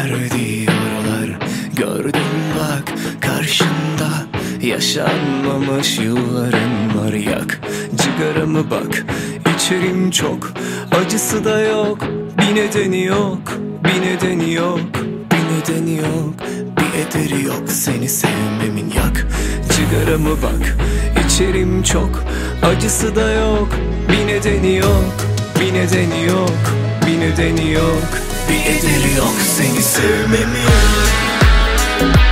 verdiği yaralar. Gördüm bak karşında, yaşanmamış yılların var. Yak cigaramı bak, içerim çok, acısı da yok. Bir nedeni yok, bir nedeni yok, bir nedeni yok, bir ederi yok seni sevmemin. Yak cigaramı bak, içerim çok, acısı da yok. Bir nedeni yok, bir nedeni yok, bir nedeni yok, bir ederi yok seni sevmemin.